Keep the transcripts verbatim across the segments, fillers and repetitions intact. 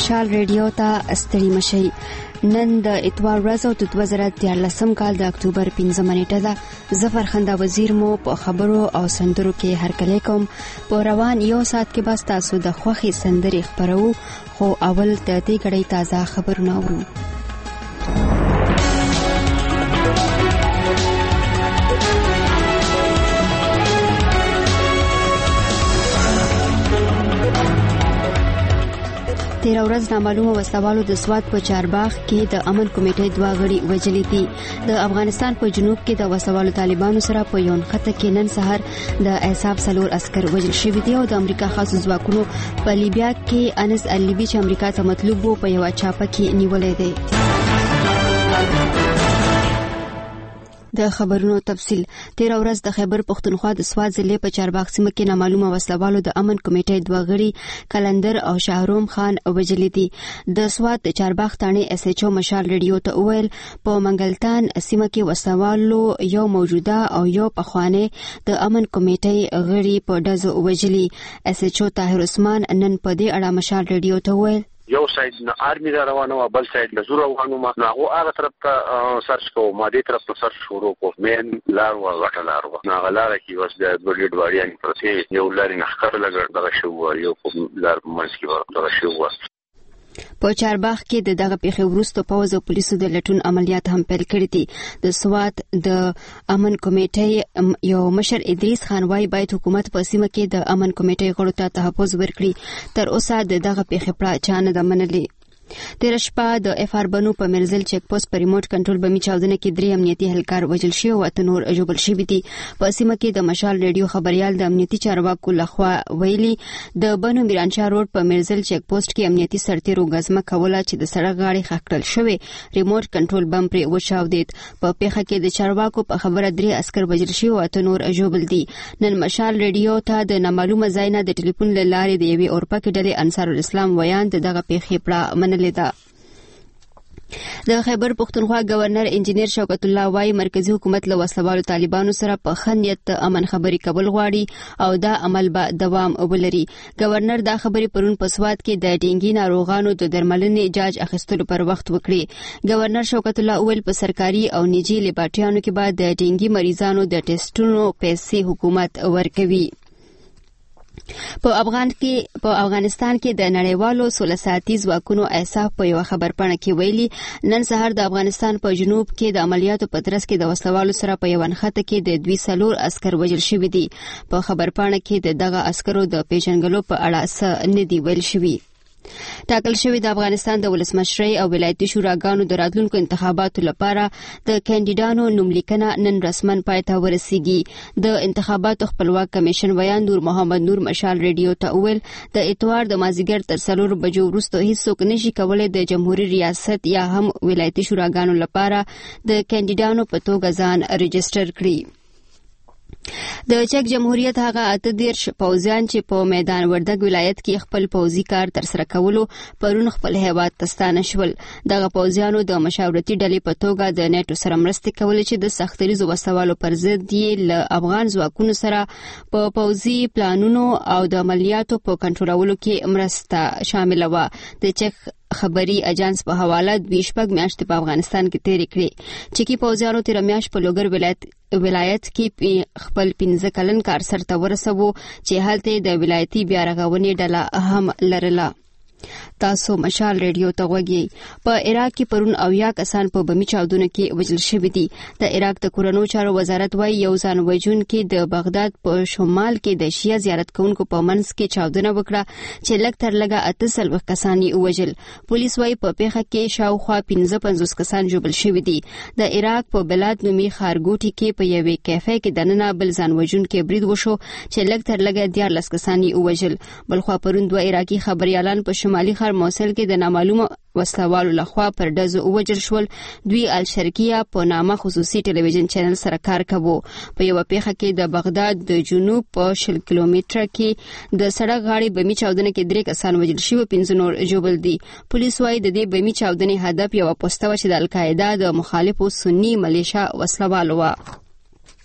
مشال ریډیو ته ستړي مشي. نن د اتوار ورځ او د دوه زره دیارلسم کال د اکتوبر پنځمه نیټه ده. ظفر خندا وزیر مو په خبرو او سندرو کې هرکلی کوم. په روان یو ساعت کې بس تاسو د خوښي سندرې خبرو، خو اول د دې غړي تازه خبرونه اورو. تیر ورځ نامعلومه وسلوالو د سوات په چارباغ کې د امن کمیټې دوه غړي وژلي دي. د افغانستان په جنوب کې د وسلوالو طالبانو سره په یو خطه کې نن سحر د احساب سلور عسكر وژل شوي دي او د امریکا خاص ځواکونو په لیبیا کې انس اللیبي چې امریکا ته مطلوب وو په یو چاپه کې نیولې دي. د خبرونو تفصیل. تیر ورځ د خیبر پختونخوا د سوات ضلع په چارباغ سیمه کې نامعلومه وسلوالو د امن کمیټې دوه غړي کلندر او شاهروم خان وژلي دي. د سوات د چارباغ تانه اس ایچ او مشال ریډیو ته ویل په منګلتان سیمه کې وسلوالو یو موجوده او یو پخوانه د امن کمیټې غړي په دزو وژلي. اس ایچ او طاهر عثمان نن په دې اړه مشال ریډیو ته ویل یو ساید نه آرمي دا روانه او بل ساید له زور روانه ما هغه هغه طرف ته سرچ کوو، ما دې طرف ته سرچ شروع کوو. مین لار و غټه لار و نه غلاره کې وس د بلډ واریان پرته یو لاري نه خبر لګر دغه شو یو لار منځ کې دغه شو. په چارباغ کې د دغه پیښې وروسته پوز او پولیسو د لټون عملیات هم پیل کړي دي. د سوات د امن کمیټې یو مشر ادریس خان وايي باید حکومت په سیمه کې د امن کمیټې غړو ته تحفظ ورکړي. تر اوسه د دغه پیښې په چا نه ده منلې. تیر شپه د اف ار بنو په مرزل چیک پوسټ په ریموټ کنټرول بمی چاودنه کې درې امنیتي اهلکار وژل شوي او اته نور ژوبل شوي دي. په سیمه کې د مشال ریډیو خبريال د امنیتي چارواکو لخوا ویلي د بنو میرانشاه روډ په مرزل چیک پوسټ کې امنیتي سرتیرو غزمه کوله چې د سړک غاړې خښکړل شوی ریموټ کنټرول بم پر وچاودید. په پیښه کې د چارواکو په خبره درې عسكر وژل شوي او اته نور ژوبل دي. نن مشال ریډیو ته د نامعلومه ځای نه د ټلیفون لارې د یوې اورپکې ډلې انصار الاسلام ویان د دغه پیښې په منلې ده. د خیبر پختونخوا گورنر انجنیر شوکت الله وايي مرکزی حکومت له وسلوالو طالبانو سره په خندیت امن خبري کول غواړي او دا عمل به دوام ولري. گورنر دا خبري پرون په سوات کې د ډینګي ناروغانو د درملنې جاج اخیستلو پر وخت وکړي. گورنر شوکت الله ویل په سرکاري او نجی لیبارټریانو کې به د ډینګي مریضانو د ټیسټونو پیسې حکومت ورکوي. په افغان کې په افغانستان کې د نړیوالو سوله ساتي ځواکونو احساف په یو خبرپاڼه کې ویلي نن سهار د افغانستان په جنوب کې د عملیاتو په ترڅ کې د وسلوالو سره په یو خطه کې د دوی سلور عسكر وژل شوي دي. په خبرپاڼه کې د دغه عسکرو د پیژنګلو په اړه څه نه دی ویل شوی. ټاکل شوی د افغانستان د ولسمشرۍ او ولایتي شوراګانو د راتلونکو انتخاباتو لپاره د کاندیدانو نوملیکنه نن رسمن پای ته ورسیږي. د انتخاباتو خپلواک کمیشن ویان نور محمد نور مشال ریډیو ته ویل د اتوار د مازیګر تر څلور بجو وروسته هیڅوک نشي کولای د جمهوریت ریاست یا هم ولایتي شوراګانو لپاره د کاندیدانو په توګه ځان ريجستره کړي. د چک جمهوریت هغه اته دیرش پوځیان چې په میدان وردګ ولایت کې خپل پوځي کار تر سره کولو پرون خپل هیواد ته ستانه شول. دغه پوځیانو د مشاورتي ډلې په توګه د نیټو سره مرسته کولې چې د سختریزو وسوالو پر ضد یې له افغان ځواکونو سره په پوځي پلانونو او د عملیاتو په کنټرولولو کې مرسته شامل و. د چک خبري اجانس په حواله د شپږ میاشتې په افغانستان کې تیر کړې. چکی پوځیانو تیر میاشت په لوګر ولایت ولایت کې خپل پنځه کلن کار سرته ورسوي چې هلته د ولایتي بیا رغونې ډله هم لرله. تاسو مشال ریډیو ته غوږی. په عراق کې پرون اویا کسان په بمی چاودنه کې وژل شوي دي. د عراق د کورونو چارو وزارت وايي یو ځان وژن کې د بغداد په شمال کې د شیعه زیارت کوونکو په منځ کې چاودنه وکړه چې لږ تر لږه اته سلوي کسان یې وژل. پولیس وايي په پیښه کې شاوخوا پنځه پنځوس کسان ژوبل شوي دي. د عراق په بلاد نومي خارګوټي کې په یوې کیفې کې دننه بل ځان وژن کې برید وشو چې لږ تر لږه دیارلس کسان یې وژل. بلخوا پرون دوه عراقي خبريالان په شمالي خار موصل کې د نامعلومه وسلوالو لخوا پر ډزو وژل شول. دوی الشرقیه په نامه خصوصي ټلویزیون چینل سره کار کوي. په یو پیښه کې د بغداد د جنوب په شل کیلومتره کې د سړک غاړې بمی چاودنه کې درې کسان وژل شوي، پنځه نور ژوبل دي. پولیس وايي د دې بمی چاودنې هدف یو پوسټه و چې د القاعده د مخالفو سنی ملیشیا وسلوالو و.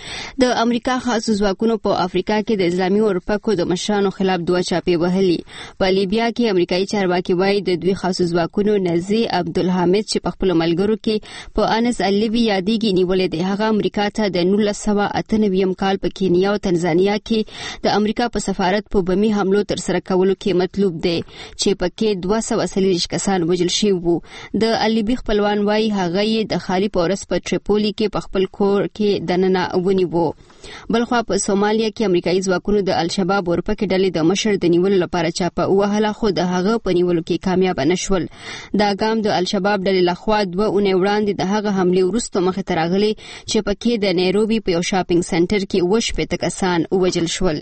د امریکا خاص ځواکونو په افریقا کې د اسلامي اورپکو د مشرانو خلاف دوه چاپې وهلي. په لیبیا کې امریکایي چارواکي وایي د دوی خاص ځواکونو نزی عبدالحمید چې په خپل ملګرو کې په انس اللیبي یادېږي نیولې دی. هغه امریکا ته د نولس سوه اته نوي کال په کینیا او تنزانیا کې د امریکا په سفارت په بمي حملو تر سره کولو کې مطلوب دی چې پکې دوه سوه څلوېښت کسان وژل شوي وو. د اللیبي خپلوان وایي هغه یې د خالي پورس په ټریپولي کې په خپل کور کې دننه ونیو. بلخوا په سومالیا کې امریکایي ځواکونو د الشباب اورپکې ډلې د مشر د نیولو لپاره چاپه وهله خو د هغه په نیولو کې کامیاب نشول. دا ګام د الشباب ډلې لخوا دوه اونۍ وړاندې د هغه حملې وروسته مخې ته راغلی چې پکې د نیروبي په یو شاپینګ سنټر کې اووه شپېته کسان ووژل شول.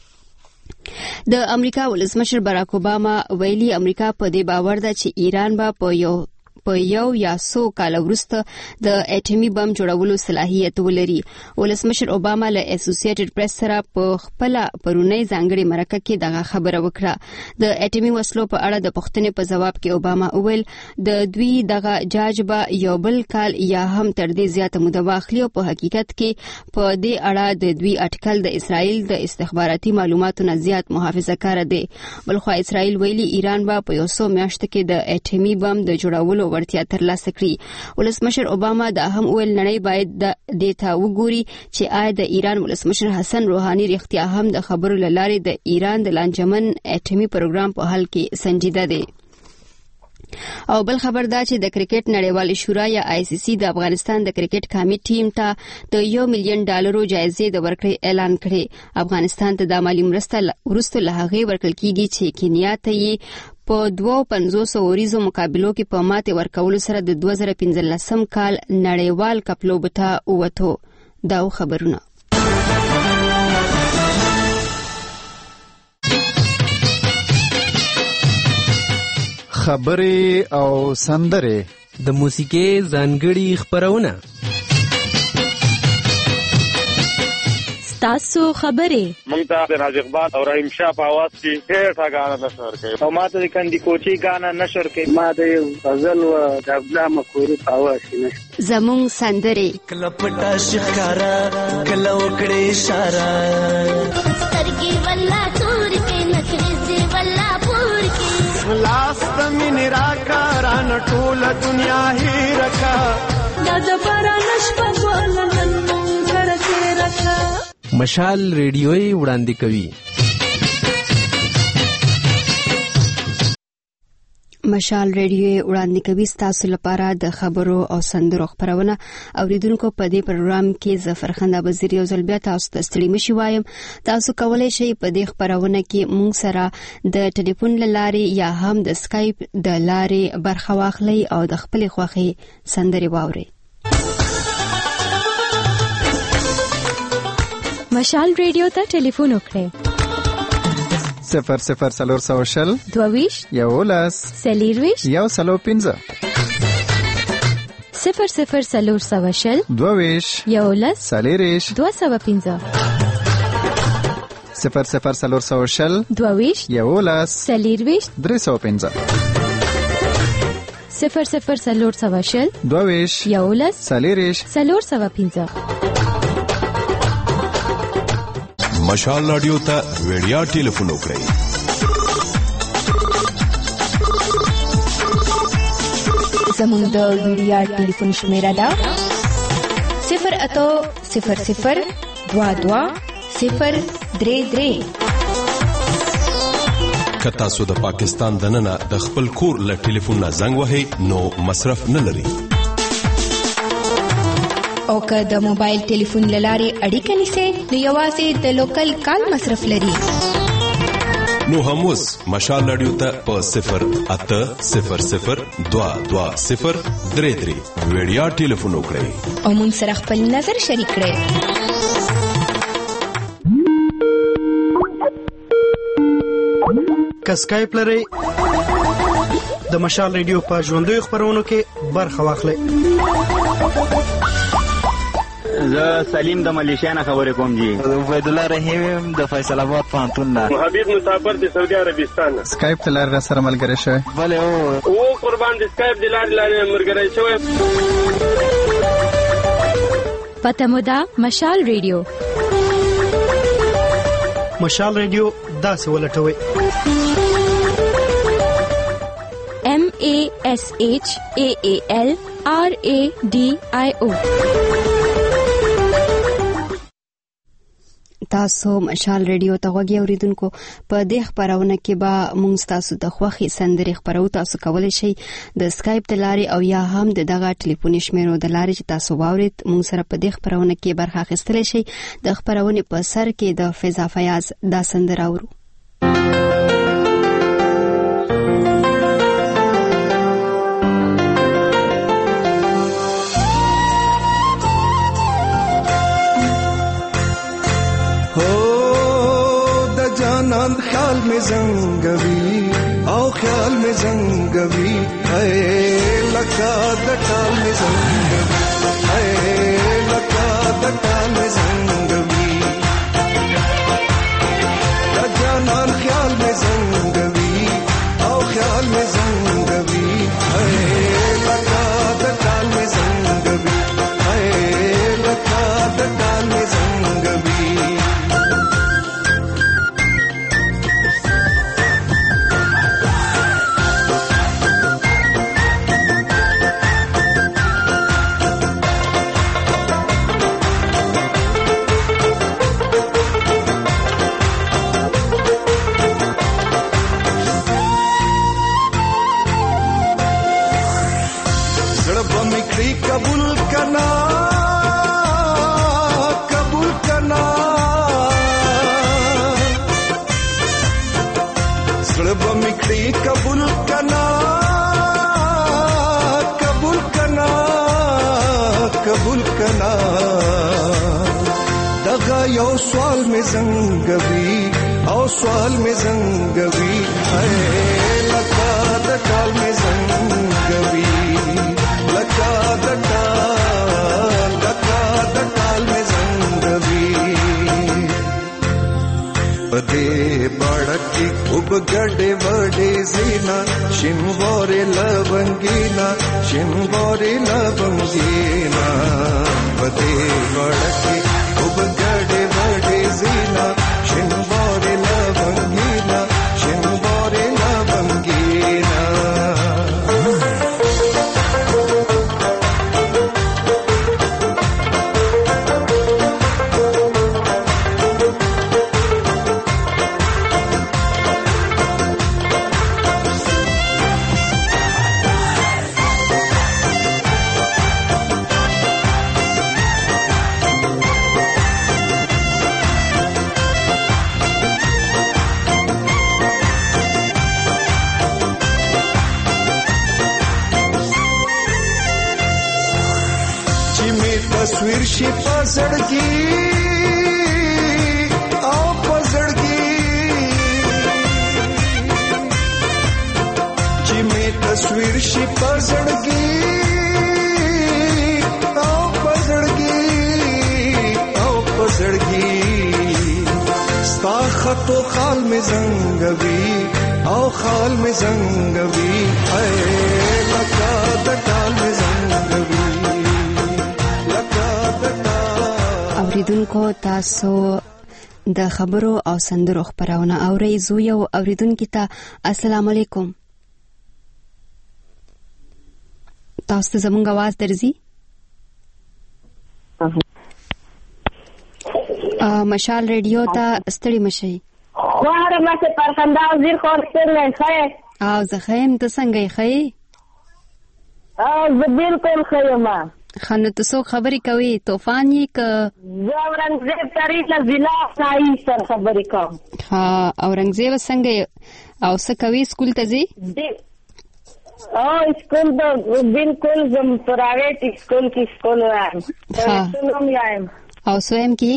د امریکا ولسمشر باراک اوباما ویلي امریکا په دې باور ده چې ایران به په یو په یو یا څو کال وروسته د اټومي بم جوړولو صلاحیت ولري. ولسمشر اوباما له اسوسییټډ پریس سره په خپل پرونی ځانګړي مرکه کې دغه خبره وکړه. د اټومي وسلو په اړه د پوښتنې په جواب کې اوباما وویل د دوی دغه جاج به یو بل کال یا هم تر دې زیاته موده واخلي او په حقیقت کې په دې اړه د دوی اټکل د اسرائیل د استخباراتي معلوماتو نه زیات محافظه کار دی. بلخو اسرائیل ویلي ایران به په یو څو میاشتو کې د اټومي بم د جوړولو ورتیا ترلاسه کړي. ولسمشر اوباما دا هم ویل نړۍ باید د دې ته وګوري چې آیا د ایران ولسمشر حسن روحاني رښتیا هم د خبرو له لارې د ایران د لانجمن اټومي پروګرام په حل کې سنجیده دی. او بل خبر دا چې د کرکټ نړیوال شورا یا آی سی سی د افغانستان د کرکټ قومي ټیم ته د یو میلیون ډالرو جایزې د ورکړې اعلان کړي. افغانستان ته د مالی مرسته وروسته له هغې ورکړل کیږي چې کینیا ته یې په دوه پنځوس اوریزو مقابلو کې په ماتې ورکولو سره د دوه زره پنځلسم کال نړیوال کپ لوبو ته ووتو. دا خبرونه خبرې او سندرې د موسیقي ځانګړي خبرونه تاسو خبرې مونږ ته د راز اقبال او رحیم شاه په आवाज کې ډېر غاڼه نشور کوي او ماته د کندي کوچي غاڼه نشور کوي. ما د غزل او د عبدالله مخوري په आवाज کې نشته. زموږ سندرې کله پټا شکارا کله وکړې اشاره سترګې والله تور کې نخرې والله پور کې لاس تمن راکاران ټول دنیا هی رکا دا د باران شپه ولنن مونږ کړه رکا. مشال ریډیوي وړاندې کوي. مشال ریډیو وړاندې کوي ستاسو لپاره د خبرو او سندرو خبرونه. اوریدونکو په دې پروګرام کې ظفرخنده وزیر یو ځل بیا تاسو ته ستړي مشي وایم. تاسو کولای شئ په دې خبرونه کې مونږ سره د ټلیفون لارې یا هم د سکایپ د لارې برخه واخلئ او د خپل خوښي سندري واورئ. مشال ریډیو ته ټلیفون وکړئ. صفر صفر سلور سو شل دوویش یولس سلیرویش یو سلو پنځه صفر صفر سلور سو شل دوویش یولس سلیریش دوه سوه پنځه صفر صفر سلور سو شل دوویش یولس سلیرویش درې سوه پنځه صفر صفر سلور سو شل دوویش یولس سلیریش سلور سوه پنځه. مشال رادیو ته ویډیا ټلیفون وکړئ. زموږ د ویډیا ټلیفون شمیره ده صفر اتو صفر صفر دوا دوا صفر درې درې. که تاسو د پاکستان دننه د خپل کور له ټلیفون نه زنګ وهئ نو مصرف نه لري. او که د موبایل ټلیفون لارې اړیکه نیسئ نو یوازې د لوکل کال مصرف لري. نو هم اوس مشال رادیو ته په صفر اته صفر صفر دوا دوا صفر درې درې ویډیا ټلیفون وکړئ او موږ سره خپل نظر شریک کړئ. که سکایپ لرئ د مشال رادیو په ژوندیو خبرونو کې برخه واخلئ. زه سلیم د ملیشیا نه خبرې کوم جی. عبید الله رحیم د فیصل آباد پوهنتون نه. حبیب مسافر د سعودي عربستان نه. سکایپ ته لار سره ملګری شوی. بله او او قربان د سکایپ د لارې لارې ملګری شوی. پته مو ده مشال ریډیو. مشال ریډیو داسې ولټوي: M A S H A A L R A D I O. تاسو مشال ریډیو ته غوږی اوریدونکو، په دې خبرونه کې به موږ تاسو د خوښي سندرې خبرو. تاسو کولی شئ د اسکایپ د لارې او یا هم د دغه ټلیفوني شمیرو د لارې چې تاسو واورید موږ سره په دې خبرونه کې برخه اخیستلی شئ. د خبرونې په سر کې د فضا فیاض دا سندره اورو. خیال میں زنگوی او خیال میں زنگوی اے لکا دٹال میں زنگوی اے لکا دٹال میں زنگوی جانان خیال میں زنگوی او خیال میں زنگوی اے لکا دٹال میں زنگوی اے لکا دٹال میں زنگوی कबूल करना कबूल करना सड़ब मिखड़ी कबूल करना कबूल करना कबूल करना दगा यो सवाल में जंगवी और सवाल में जंगवी है लगा दटाल में जंगवी लगा दटाल लगा दटाल में जंगवी पदे बड़की उब गड़े वड़े जीना शिमवोरे लवंगीना शिमवोरे लवंगीना पदे बड़की उब गड़े वड़े जीना शिमवोरे लवंगीना शिमवोरे लवंगीना तस्वीर शी पसड़गी आओ पसड़गी जिमे तस्वीर शी पसड़गी आओ पसड़गी आओ पसड़गी स्ता खतो खाल में जंगवी आओ खाल में जंगवी है लगा दटाल में जंगवी اوریدونکو تاسو د خبرو او سندرو خبرونه اورئ. زو یو اوریدونکو ته السلام علیکم. تاسو ته زموږ आवाज درځي؟ مشال ریډیو ته ستړي مشئ. واره مته پرخنده وزیر خور څنګه ښه؟ او زه ښه یم. ته څنګه یې ښه؟ او زه بالکل ښه یم. خانو ته څوک خبرې کوي؟ طوفان یې که زه اورنګزیب تاریخ ضلع سایي سره خبرې کوم. ها اورنګزیب څنګه او څه کوي؟ سکول ته ځي؟ او سکول به بالکل زم پرایویټ سکول کې سکول وایم. څنګه یم او سویم کې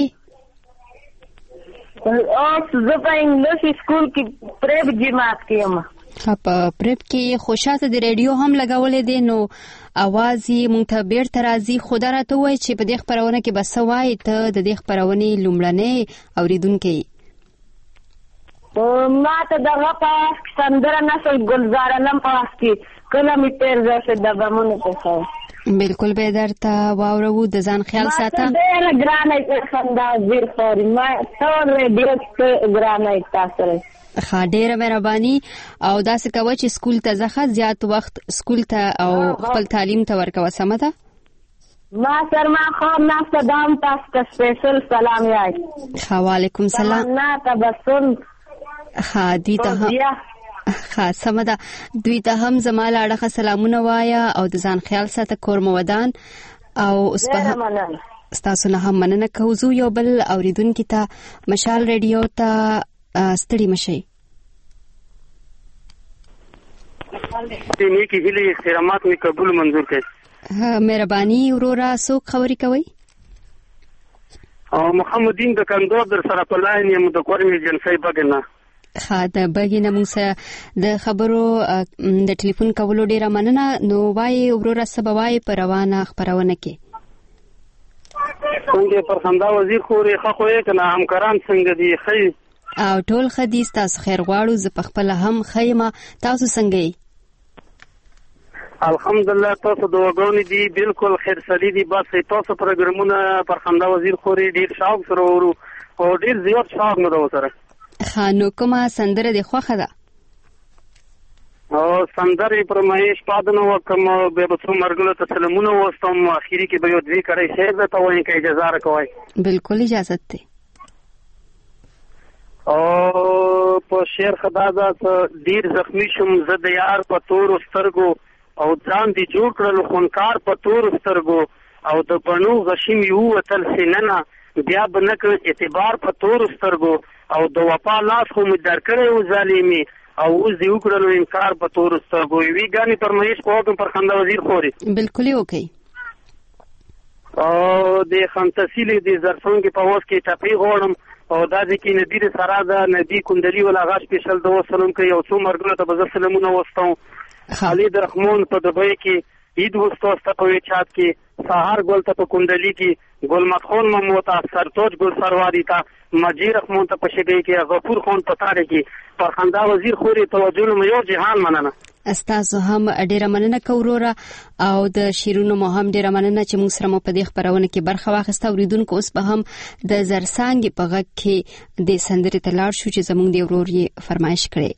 او زه په انګلیش سکول کې پریب جماعت کې یم. په پریب کې خوشاته د ریډیو هم لګولې دي نو اواز یې مونږ ته بیرته راځي. خو دا راته ووایي چې په دې خپرونه کې به څه وایي؟ ته د دې خپرونې لومړنۍ اورېدونکی یې. ما ته دغه په سندره نسل ګلزار علم په وخت کې کله مې تېر ځای د غمونو څخه بالکل به درته واورو د ځان خیال ساته. ما ډېره ګرانه خندا وزیر خوري ما ټول ډېر ګرانه تاسو. ښه ډېره مهرباني او داسې کوه چې سکول ته ځه زیات وخت سکول ته او خپل تعلیم ته ورکوه سمه ده. ما سر ما خواب ناسته دام تاسو ته سپیشل سلام یای. ښه وعلیکم سلام. تمنا تبسم. ښه دوی ته هم ښه سمه ده دوی ته هم زما له اړخه سلامونه وایه او د ځان خیال ساته کور مو ودان او اوس به ستاسو نه هم مننه کوو. زه یو بل اورېدونکي ته مشال ریډیو ته ستړي مشئ. نیکی هیلې احترامات مې قبول منظور کړئ. مهرباني وروره څوک خبرې کوئ؟ محمد دین د کندوز در سره په لاین یم د کور مې جنسۍ بګې نه. ښه د بګې نه موږ سره د خبرو د ټلیفون کولو ډېره مننه. نو وایې وروره څه به وایې په روانه خپرونه کې؟ څنګه پر خندا وزیر خورې ښه خو یې که نه همکاران څنګه دي ښه او ټول ښه دي ستاسو خیر غواړو. زه په خپله هم ښه یم. تاسو څنګه یې؟ الحمدلله تاسو دعاګانې دي بالکل خیر سړي دي. بس تاسو پروګرامونه پر خندا وزیر خورې ډېر شوق سره ورو او ډېر زیات شوق مې ده ورسره. ښه نو کومه سندره دې خوښه ده؟ او سندرې پر مهیش پادنه وکړم بیا به څو ملګرو ته سلامونه وواستم اخري کې به یو دوې کړی شعر درته وایم که اجازه راکوئ. بالکل اجازت دی. او په شعر ښه دا ده ډېر زخمي شوم زه د یار په تورو سترګو او ځان دې جوړ کړل خونکار په تورو سترګو او د بڼو غشي مې ووتل سیننه بیا به نه کړ اعتبار په تورو سترګو او د وفا لاس خو مې درکړی و ظالمي او اوس دې وکړلو انکار په تورو سترګو. یوې ګانې پر مهیش په وکړم پر خندا وزیر خوري. بالکل یې وکړئ. او د خمتسیلې د زرڅانګې په وس کې ټپې غواړم او دا ځکه ندی د سره ده ندی کندلي ولا غاښ سپیشل د وسلم کوي یو څو مرګونو ته به زه سلامونه وستم. خالد رحمون په دبۍ کې عید وستوسته په وچات کې سهار ګل ته په کندلي کې ګل مدخون مموتا سرتوج ګل سرواری ته مجیر رحمون ته په شګۍ کې غفور خان په تاریخ کې پر خندا وزیر خوري توجه مې یو جهان مننه. استاسو هم ډیره مننه کوروره او د شیرونو مو هم ډیره مننه چې موږ سره مو په دې خبرونه کې برخه واخیسته. اوریدونکو اوس به هم د زرڅانګې په غږ کې د سندرې ته لاړ شو چې زموږ د ورور یې فرمایش کړی.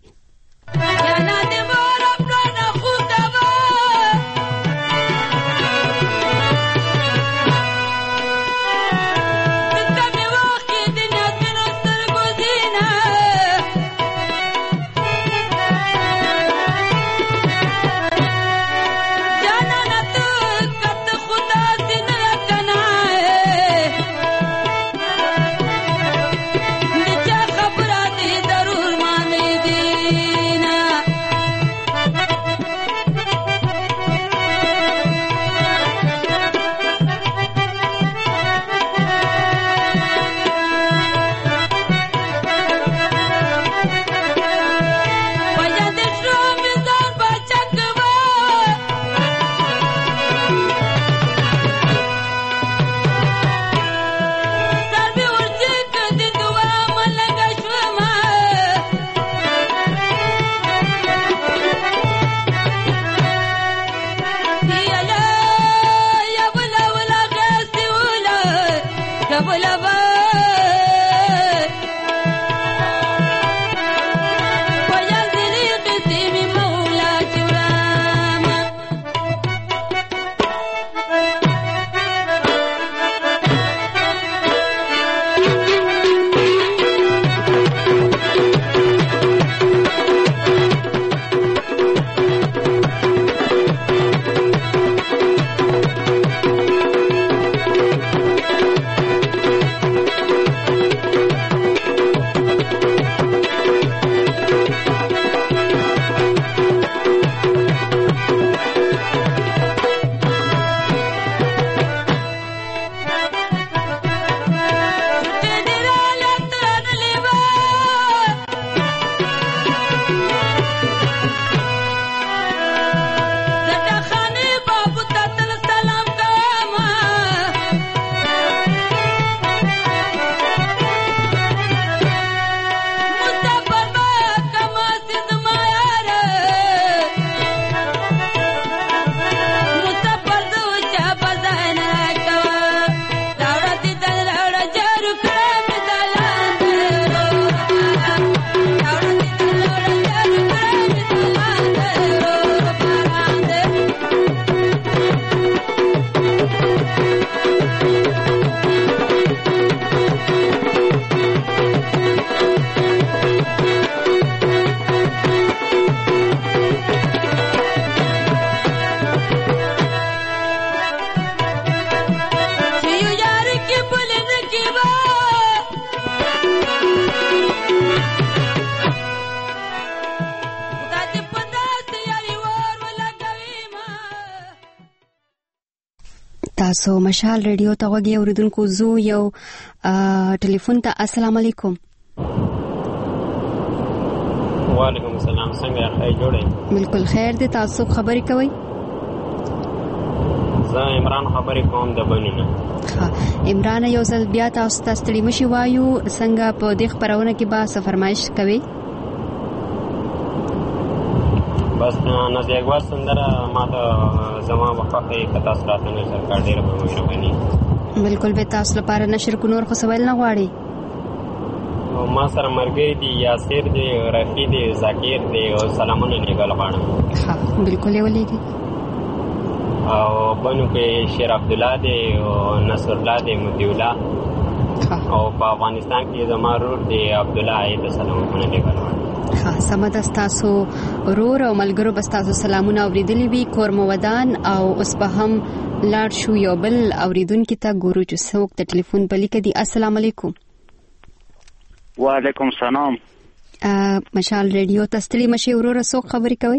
تاسو مشال ریډیو ته غوږی اوریدونکو زو یو ټلیفون ته السلام علیکم. وعلیکم السلام. څنګه خیر جوړه؟ بالکل خیر دي. تاسو خبرې کوئ؟ زه عمران خبرې کوم د بنونه. ها عمران یو ځل بیا تاسو ته ستړي مشي وایو څنګه په دې خبرونه کې با څه فرمایش کوي؟ بس نازیګوا سندره ما ته زما وخت کتا سره نشر کړ ډیر به مهرباني. بالکل به تاسو لپاره نشر کو نور خو سوال نه غواړي. ما سره مرګي دي یاسر دي رفیع دي ذکر دي او سلامونه لګل غواړم. ها بالکل یې ولېږي. او بنو کې شیر عبد الله دی او نصر الله دی مدی الله او په افغانستان کې زما رور دی عبد الله اې د سلامونه لګل غواړم. ها سمد تاسو رور او ملګرو بس تاسو سلامونه اوریدلې وی کورمو ودان او اوس په هم لاړ شو یو بل اوریدونکو ته ګورو چې څوک د ټلیفون په لیک دی. السلام علیکم. وعلیکم السلام. مشال ریډیو ته ستړي مشي ورور څوک خبرې کوي؟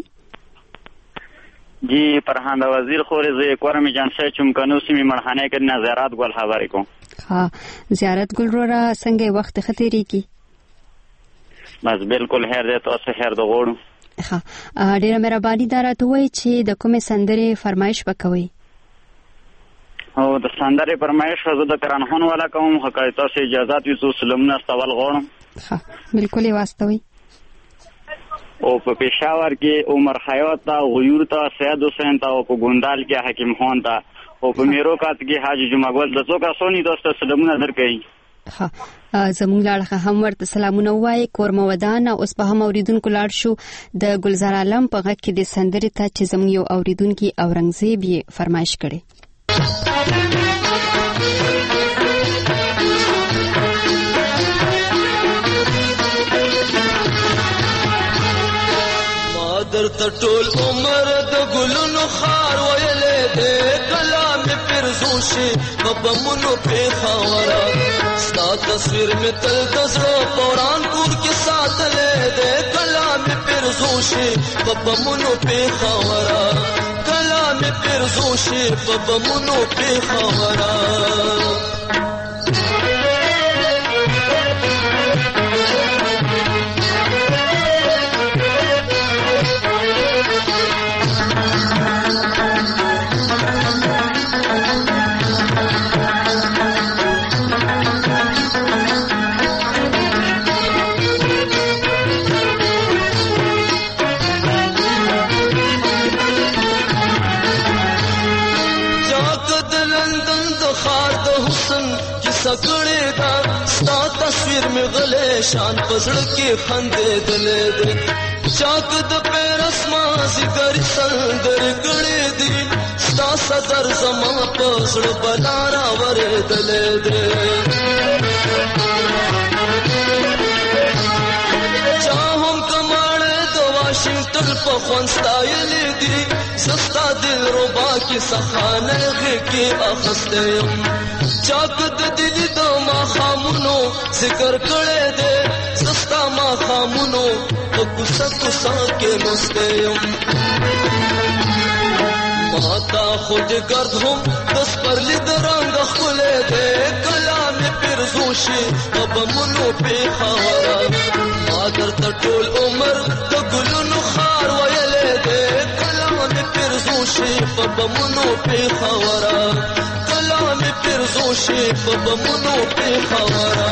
جی فرهان وزیر خوري زه کورم جان سه چم کنو سیمه مرحانه کې زیارت ګل خبرې کوم. ها زیارت ګل رورا څنګه وخت ختیری کی؟ بس بالکل هر دې تاسو هر د غوړو. ها ډیره مهرباني دارته وای چې د کومه سندره فرمایش وکوي؟ او د سندره فرمایش زه د کرانخون والا کوم حقایق تاسو اجازه وي چې سلامونه استول غوړم. ها بالکل واستوي. او په پېښور کې عمر حیات تا غیور تا سید حسین تا او په ګوندال کې حکیم خان تا او په میرو کات کې حاجی جمعه ګل د څوک اسونی دوست سلامونه درکې. ها زموږ لاړه هم ورته سلامونه وای کورمو ودان اوس په هم اوریدونکو لاړ شو د ګلزار عالم په غږ کې د سندرې ته چې زموږ یو اوریدونکو اورنګزیب یې فرمایش کړي. در ټول عمر د ګلونو خار ویلې دې کلام پرزوشي ببمونو په خاورا ستا تصویر می تل دزړو پوران کور کې ساتلې دې کلام پرزوشي ببمونو په خاورا کلام پرزوشي ببمونو په خاورا. سکړې دا ستا تصویر می غلې شان پزړ کې خندې دلې دې چاک د پیر اسمان ذکر سندر کړې دې ستا صدر زما پزړ بلارا ور دلې دې چاهم کماړې د واشنگټن په خون ستایلې دې سستا دل ربا کې سخانه کې اخسته چاک د دل د ما خامونو ذکر کړه دې سستا ما خامونو او کوڅه کوڅه کې مستیم ماتا خود گرد هم دس پر لید رنگ خله دې کلام پرزوشي ببمونو په خاورا مادر ته ټول عمر د ګلونو خار ویلې دې کلام پرزوشي ببمونو په خاورا کلام پرزوشي ببمونو په خاورا.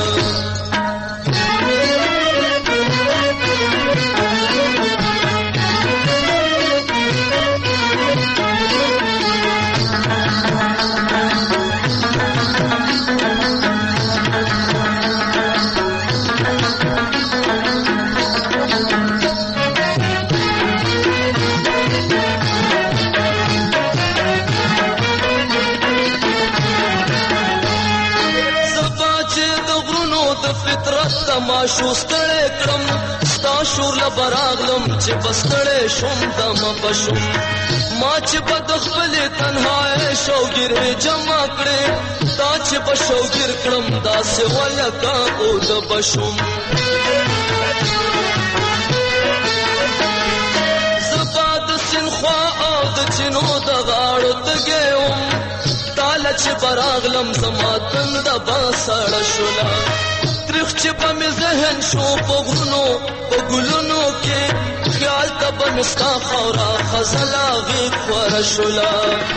ما شوستړې کړم ستا شور لبراغلم چې بستړې شوم دم بشم ما چې بد خپل تنهایی شوګر جمع کړې تا چې بشوګر کړم دا سه ولکا او د بشم زباد سنخوا او د چینو د غاړو تګېم کله چې براغلم زما تنده با سړه شوله تریخ چې به مې ذهن شو په غرونو په ګلونو کې خیال ته به مې ستا خاوره خزله هغې خوره شوله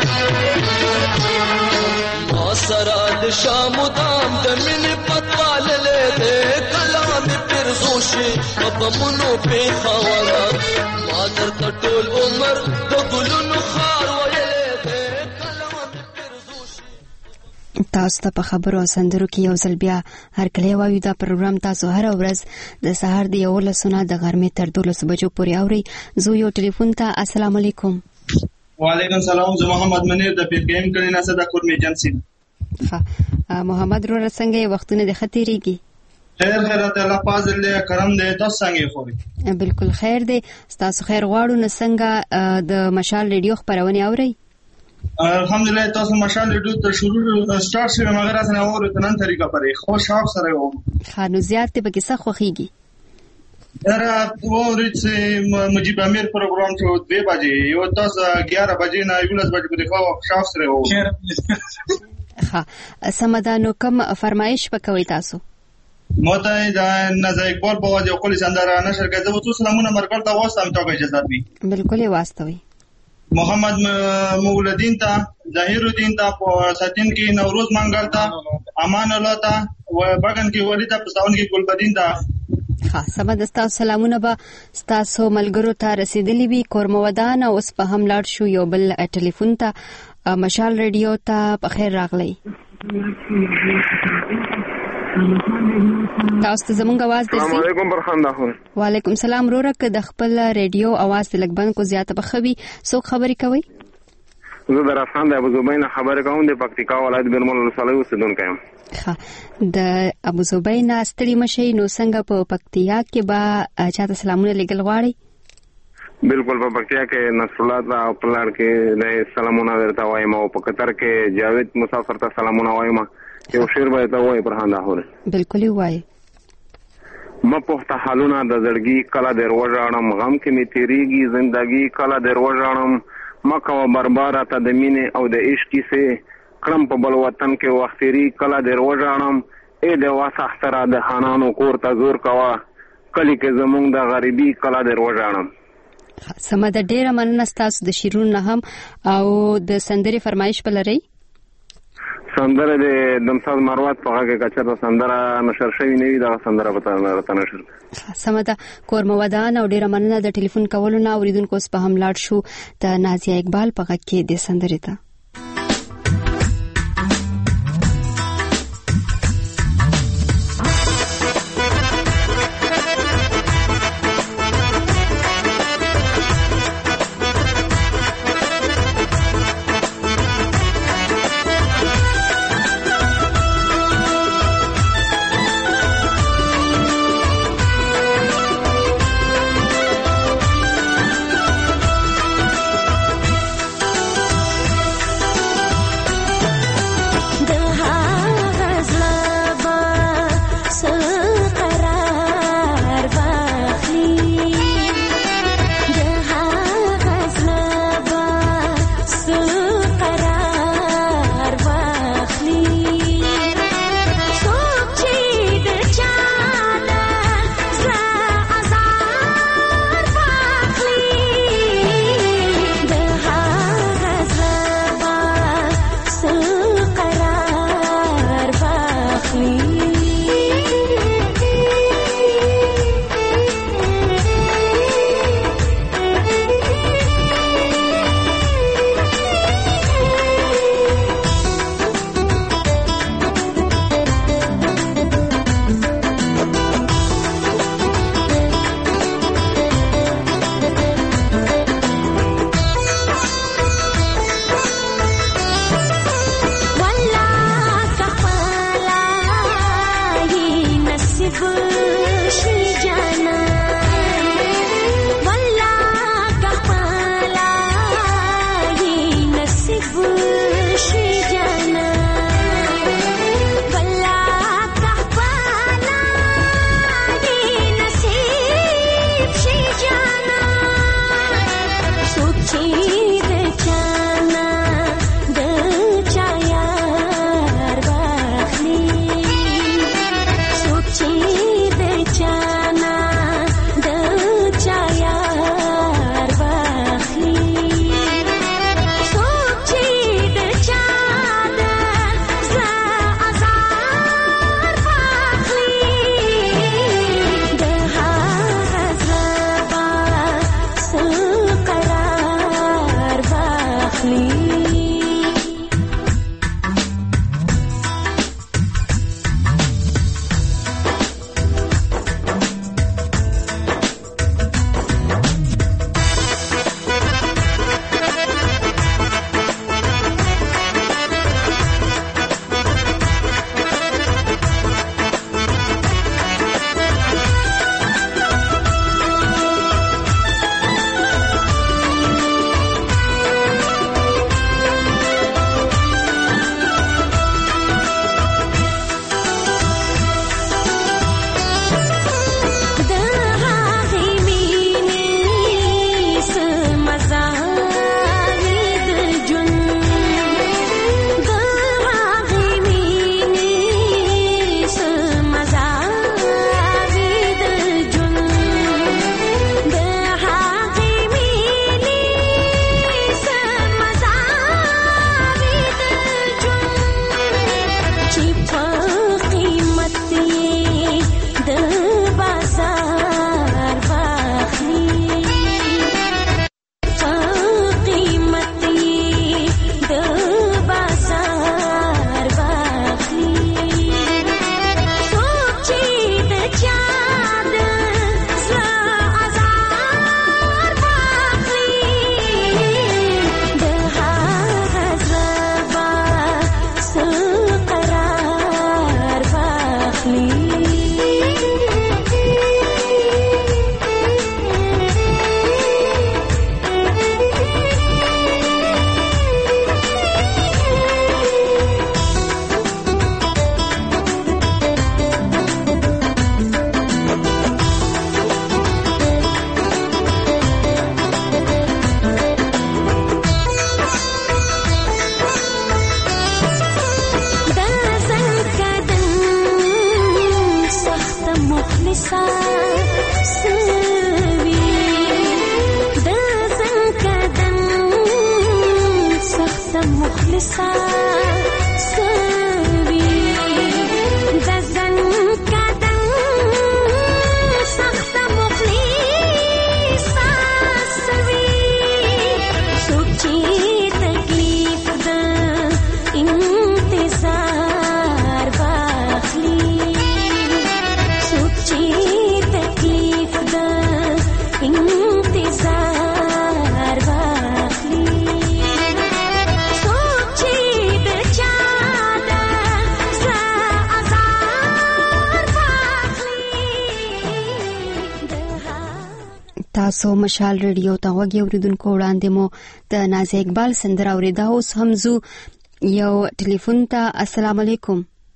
ما سره د شا مدام د مینې پتواللی دی کله مې پیرزو شي په بمونو پېښوره ما درته ټول عمر د ګلونو خار ویلی دی کله مې پیرزو شي. تاسو ته په خبرو او سندرو کې یو ځل بیا هرکلی وایو. دا پروګرام تاسو هره ورځ د سهار د یولسو نه د غرمې تر دولسو بجو پورې اورئ. زه یو ټلیفون ته السلام علیکم. وعلیکم سلام. زه محمد منیر د پی پی ایم کلي نه د کور میجنسي. ښه محمد وروره څنګه یې وختونه دې ښه تېرېږي؟ خیر خیرات الله فاضل دی کرم دی تاسو څنګه یې خورئ؟ بالکل خیر دی. ستاسو خیر غواړو. نو څنګه د مشال ریډیو خپرونې اورئ؟ الحمدلله تاسو مشال ریډیو ته شروع سٹارټ شوه مګر اسنه اورو ته نن طریقه پرې خو شاف سره و خانو زیات ته به څه خوخیږي را ووري چې مجيب امیر پروګرام ته دوه بجې یو تاسو اګیاره بجې نه یولس بجې په خو شاف سره و ها سمدانو کوم فرمایش وکوي تاسو مته دا نزا اقبال په وجه خپل سندره نشر کوي. زه تاسو سلامونه مرګل ته واسطه ته اجازه دي. بالکل واستوي. محمد مولدین ته ظاهر الدین ته په ساتین کې نوروز منګل ته امان الله ته و بغن کې ولی ته پساون کې ګلبدین ته. ها سمد تاسو سلامونه به تاسو ملګرو ته رسیدلی وي. کورمودان اوس په هم لاړ شو یو بل ټلیفون ته. مشال ریډیو ته په خیر راغلی. تاسو ته زمونږ आवाज درځي؟ السلام علیکم برخان داخل. وعلیکم سلام وروره. که د خپل ریډیو आवाज لږ بند کو زیاته بخوي څوک خبرې کوي؟ زه د رافان د ابو زبین خبرې کوم د پکتیکا ولایت ګرمل ولسوالۍ اوسیدونکی یم. ښه د ابو زبین ستړي مشي نو څنګه په پکتیا کې به چاته سلامونه لګل غواړي؟ بالکل په پکتیا کې نصر الله او پلار کې د سلامونه ورته وایم او په قطر کې جاوید مسافر ته سلامونه وایم. یو شعر به ته وای پرهان داخل. بالکل وای. ما پوښته حالونه د زړګي کله در وژاړم غم کې می تیریږي زندګي کله در وژاړم مکه و برباره ته د مینې او د عشق کیسې کړم په بل وطن کې وختيري کله در وژاړم اې د واسختره د خانانو کور ته زور کوا کلی کې زمونږ د غریبي کله در وژاړم. سمه د ډیره مننه تاسو د شیرون نه هم او د سندري فرمایش بلري. سندره د دمساز مروت په هغه کې چې سندره نشر شوی نه وي دا سندره به تاسو نشر. سمه کورمودان او ډیره مننه د ټلیفون کولو نه. اوریدونکو په هم لاړ شو د نازیه اقبال په هغه کې د سندري ته. مخلصا سوي د زنکدن سخت مخلصا سوي د زنکدن سخت مخلصا سوي سوچي تکلیف د انتظار واخلي سوچي تکلیف د انتظار واخلي سوچي د چا د آزار واخلي. تاسو مشال ریډیو ته وګورئ اوریدونکو وړاندې مو د نازیه اقبال سندره اوریدا. اوس هم زو یو ټلیفون ته. السلام علیکم.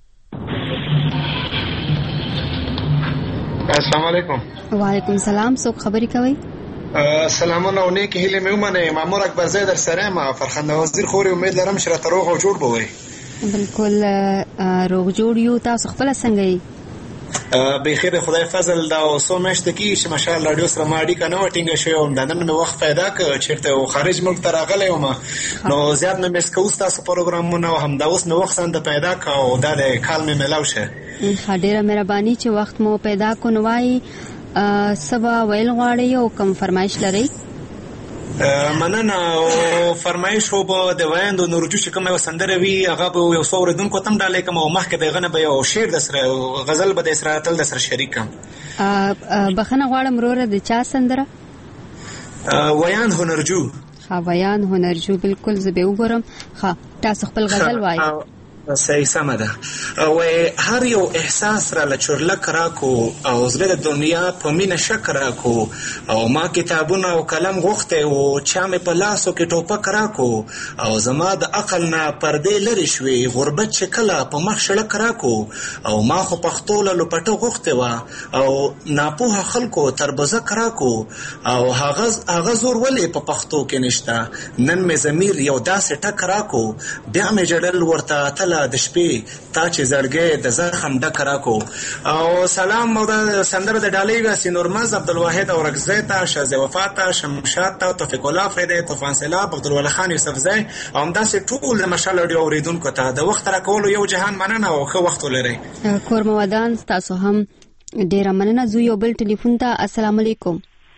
السلام علیکم. وعلیکم سلام. څوک خبرې کوي؟ سلامونه او نیک هیله مې ومنه. مامور اکبر زید در سره ما فرخنده وزیر خوري. امید لرم چې راته روغ او جوړ به وي. بالکل روغ جوړ یو. تاسو خپل څنګه یې؟ بخیر خدای فضل. دا اوسو مشته کی چې ماشاء الله رادیو سره ما اړیکه نه وټینګه شوی او نن مې وخت پیدا کړ چیرته خارج ملک ته راغلی وم نو زیات مې مس کوم تاسو پروګرامونه او هم دا اوس مې وخت سند پیدا کړ او دا د کال مې ملاو شه. ډیره مهرباني چې وخت مو پیدا کو نو وای سبا ویل غواړی او کوم فرمایش لري؟ مننه. او فرمایش هو به د وایندو نورجو چې کوم یو سندره وي هغه به یو څو اوریدونکو تم ډالې کوم او مخکې دغه نه به یو شعر د سره غزل به د سره تل د سره شریک کوم. بخنه غواړم وروره د چا سندره؟ ویان هنرجو. ها ویان هنرجو. بالکل زه به وګورم. ها تاسو خپل غزل وایي. صحیح سمه ده. او هر یو احساس را لچورلک راکو او زړه د دنیا په مینه شک راکو او ما کتابونه او قلم غوښته او چا مې په لاسو کې ټوپک راکو او زما د عقل نه پردې لرې شوې غربت چې کله په مخ شړک راکو او ما خو پښتو له لپټه غوښته وه او ناپوهه خلکو تربزک راکو او هغه هغه زور ولې په پښتو کې نشته. نن مې ضمیر یو داسې ټک راکو بیا مې جړل ورته تل د شپې تا چې زړګې د زخم ډک راکو. او سلام او د سندره د ډالۍ واسي نورمز عبدالواحد او رکزی ته شازه وفات ته شمشاد ته توفیق الله فریده طوفان سیلاب عبدالولی خان یوسفزی او همداسې ټول د مشال اډیو اوریدونکو ته د وخت راکولو یو جهان مننه او ښه وخت ولرئ. کور مودان تاسو هم ډیره مننه. زو یو بل ټلیفون ته. السلام علیکم.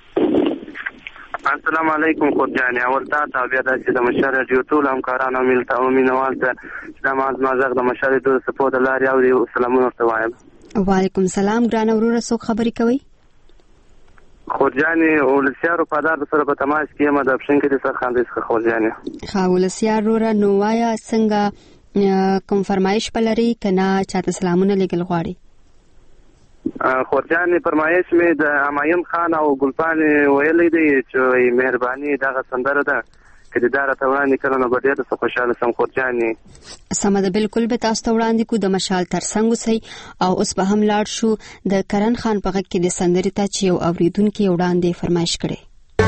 السلام علیکم خورجانې. اول تا ته بیا داسې د مشال ریډیو ټول همکارانو ملته او مینوال ته چې دا مازما غږ د مشال ریډیو د سپو د لارې اوري سلامونه ورته وایم. وعلیکم سلام. ګرانه وروره څوک خبرې کوي؟ خورجانې ولسیارو پادار سره په تماس کې یم د اپشن کې د سر خاندې څخه خورجانې. ښه ولسیار وروره نو وایه څنګه کوم فرمایش په لري که نه چاته سلامونه لیږل غواړي؟ خورجانې فرمایش مې د همایون خان او ګلپانې ویلی دی چې مهرباني دغه سندره ده که د دا راته وړاندې کړه نو به ډېر څه خوشحاله سم خورجانې. سمه ده. بالکل به تاسو ته وړاندې کړو. د مشال ترڅنګ اوسئ او اوس به هم لاړ شو د کرن خان په غږ کې د سندرې ته چې یو اورېدونکي وړاندې فرمایش کړی.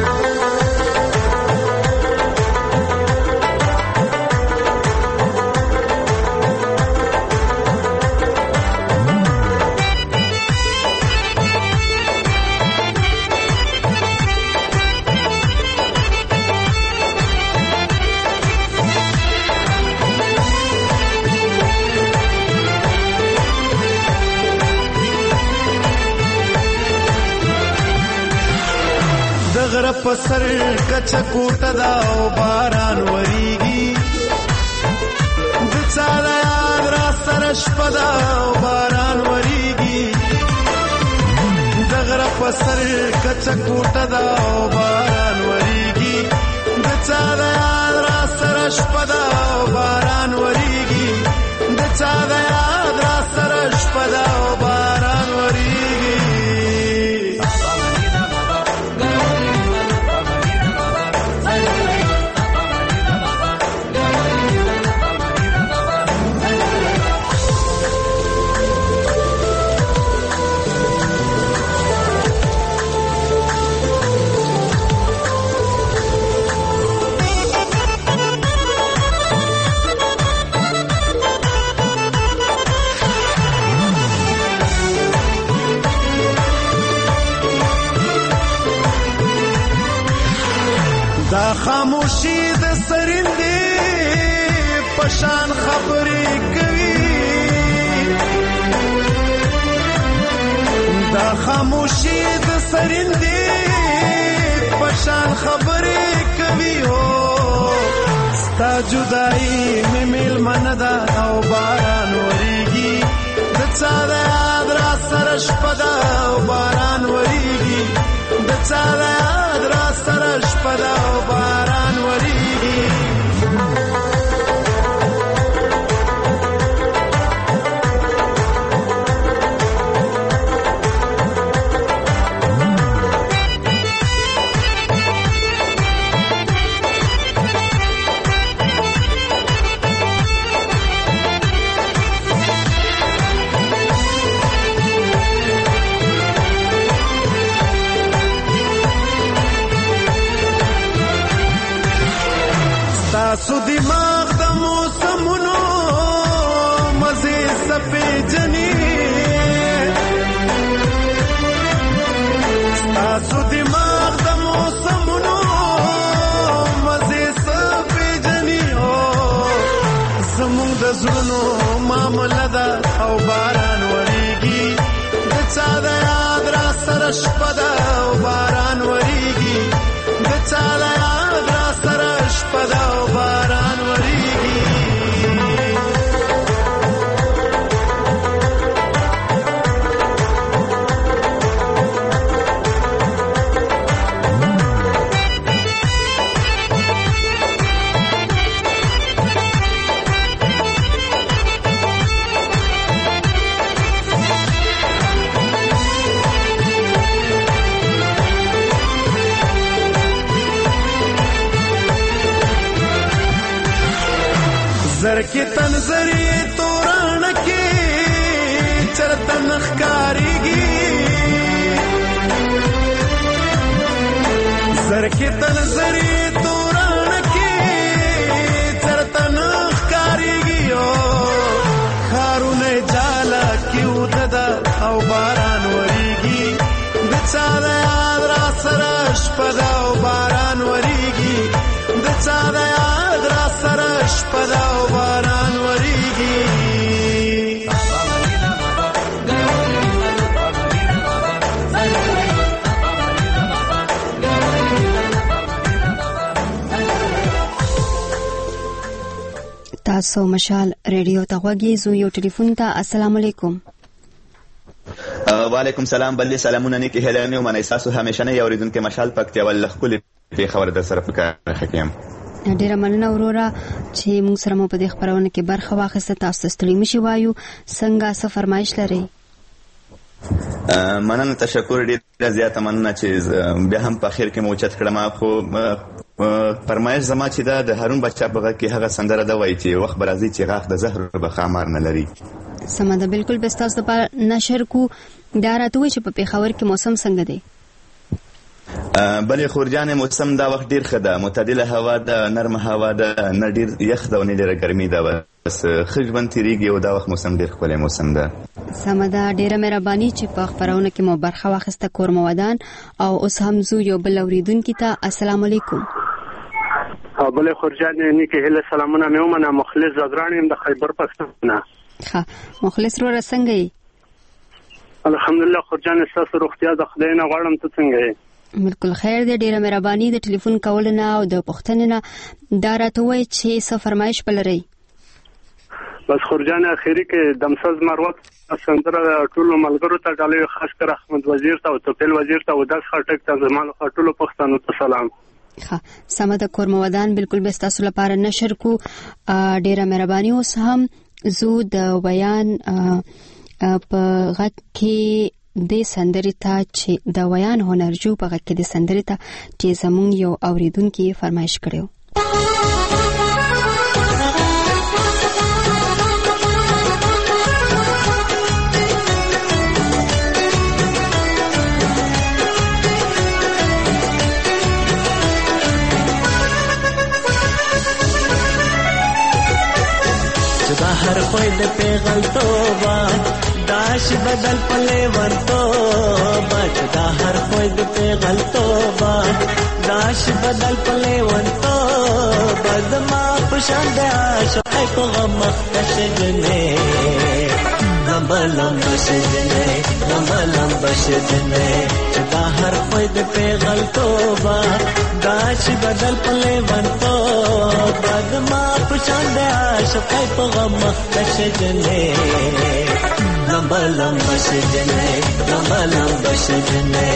غره پسر کچ کوټه دا او باران وریږي د چاره یاد را سره شپه دا او باران وریږي د غره پسر کچ کوټه دا او باران وریږي د چاره یاد را سره شپه دا او باران وریږي د چاره یاد را سره شپه دا او باران وریږي. خاموشي د سرندې پشان خبرې کوي دا خاموشي د سرندې پشان خبرې کوي او ستا جدائی می میلمنه ده او باران وریږي د چا د یاد را سره شپه ده او باران وریږي د چا د یاد را سره شپه ده او باران وریږي تاسو دماغ د موسمونو مزه سپېجنې تاسو دماغ د موسمونو مزه سپېجنې او زمونږ د زړونو معامله ده او باران وریږي د چا د یاد را سره شپه ده او باران وریږي د چا د یاد را سره شپه ده او باران وریږي زر کې تنظرې توران کې چرته نخکاریږي زر کې تنظرې توران کې چرته نخکاریږي او خارونه جاله کې وددا او باران وریږي د چا د یاد را سره شپه ده او باران وریږي د چا د یاد را سره شپه ده او باران وریږي تاسو مشال ریډیو ته غوږی زو یو ټلیفون ته السلام علیکم وعلیکم سلام بلې سلامونه نیکی هلانې او منې تاسو همیشه نه اوریدونکو مشال پکتیا ول خپل په خبره در سره فکر حکیم ډیره مننه وروره چې موږ سره مو په دې خبرونه کې برخه واخیسته تاسو ستړي مشي وایو څنګه څه فرمایش لري مننه تشکر ډیره زیاته مننه چې بیا هم په خیر کې مو چت کړم خو فرمایش زما چې دا د هارون بچا په غږ کې هغه سندره دا وایي چې وخت برازي چې غاښ د زهر به خامار نه لري سمه ده بالکل به تاسو په نشر کو دا راته چې په پیښور کې موسم څنګه دی بلې خورجان موسم دا وخت ډیر ښه ده معتدله هوا ده نرمه هوا ده نه ډیر یخ ده او نه ډیره ګرمي ده بس ښه ژوند تېرېږي او دا وخت موسم ډیر ښکلی موسم ده سمه ده ډیره مهرباني چې په خپرونه کې مو برخه واخیسته کور مو ودان او اوس هم زو یو بل اوریدونکي ته السلام علیکم بلې خورجان نیکې هیله سلامونه مې ومنه مخلص زګران یم د خیبر پښتونخوا ښه مخلص وروره څنګه یې الحمدلله خورجان ستاسو روغتیا د خدای نه غواړم ته څنګه یې بالکل خیر دی ډیره مهرباني د ټلیفون کول نه او د پښتنې نه دا راته وایي چې څه فرمایش بلرئ بس خورجان اخیری کې دمساز مروت سندره ټولو ملګرو ته ډالۍ خاص کر احمد وزیر ته او توپل وزیر ته او داس خټک ته زمانو ټولو پښتنو ته سلام ښه سمه ده کور مو ودان بالکل به ستاسو لپاره نشر کو ډیره مهرباني اوس هم زو د بیان په غږ کې د سندرې ته چې د ویان هنرجو په غږ کې د سندرې ته چې زمونږ یو اوریدونکي فرمایش کړو چې دا هر خوی د پیغل توبه داش بدل پلے ورتو بچ دا ہر کوئی دے غلطو با داش بدل پلے ورتو بد ما پشان دے عاشق کو غم کشجنے لمبا لمبا سجنے لمبا لمبا سجنے دا ہر کوئی دے غلطو با داش بدل پلے ورتو بد ما پشان دے عاشق کو غم کشجنے لمبا لمبا سجنے لمبا لمبا سجنے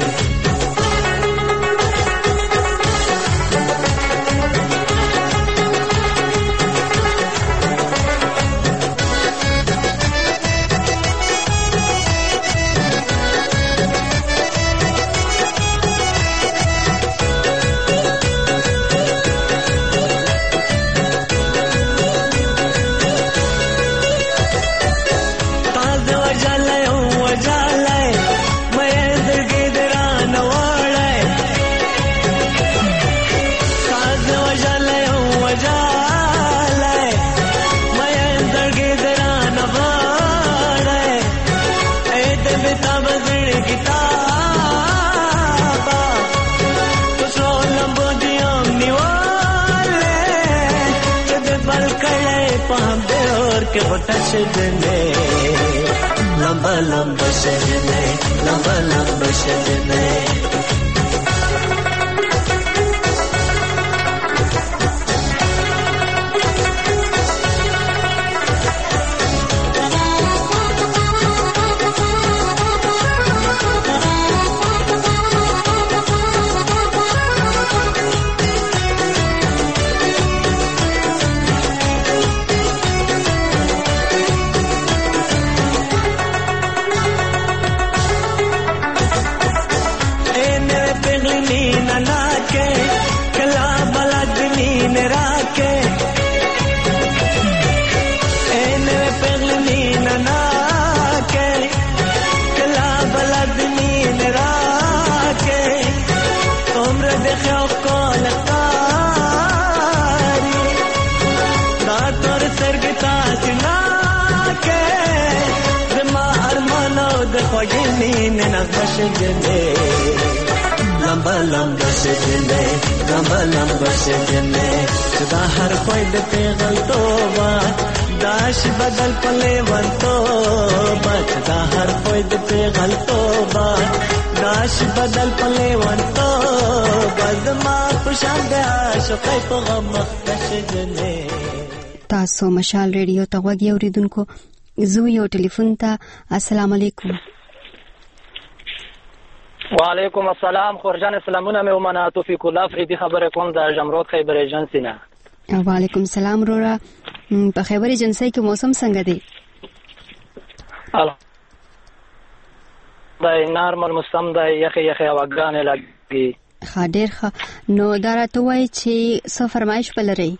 सजने लंबा लंबा सजने लंबा लंबा सजने सजने लंबा लंबा सजने लंबा लंबा सजने खुदा हर कोई दे गलतो बा दाश बदल पले वंतो बचदा हर कोई दे गलतो बा दाश बदल पले वंतो बदमा खुशाल दे आशिक په غم سجने تاسو مشال ریډیو ته وګورئ اوریدونکو زو یو ټلیفون ته السلام علیکم وعلیکم السلام خورجان سلامونه مې ومنه توفیق الله افریدي خبره کوم د جمرود خیبر ایجنسی نه. وعلیکم السلام رورا په خیبر ایجنسی کې موسم څنګه دی؟ د نارمل موسم د یخ یخ هواګانې لګي. ښه ډېر ښه. نو دا راته وایي چې څه فرمایش به لرئ؟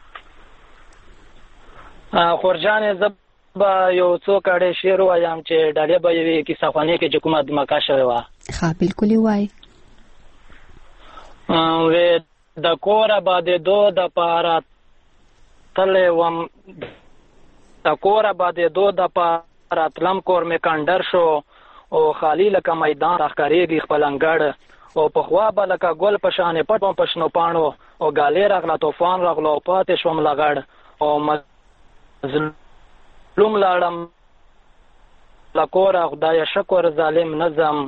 خورجان زه به یو څو کاډې شعر ووایم چې ډالۍ به یې وي کیسهخوانۍ کې چې کومه دمکه شوې وه. ښه بالکل یې وایي. وې د کوره بادېدو دپاره تللی وم د کوره بادېدو دپاره تلم کور مې کنډر شو او خالي لکه میدان راښکارېږي خپل انګړ او پخوا به لکه ګل په شانې پټ وم په شنو پاڼو او ګالې راغله طوفان راغلو او پاتې شوم لغړ او مظلوم لاړم له کوره خدایه شکر ظالم نظم